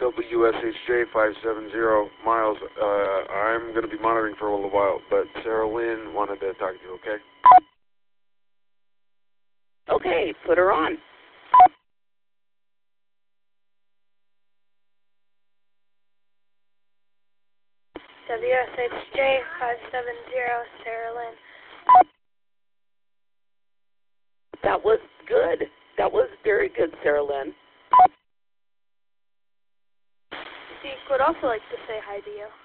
WSHJ 570 miles. I'm going to be monitoring for a little while, but Sarah Lynn wanted to talk to you, okay? Okay, put her on. WSHJ 570, Sarah Lynn. That was good. That was very good, Sarah Lynn. Zeke would also like to say hi to you.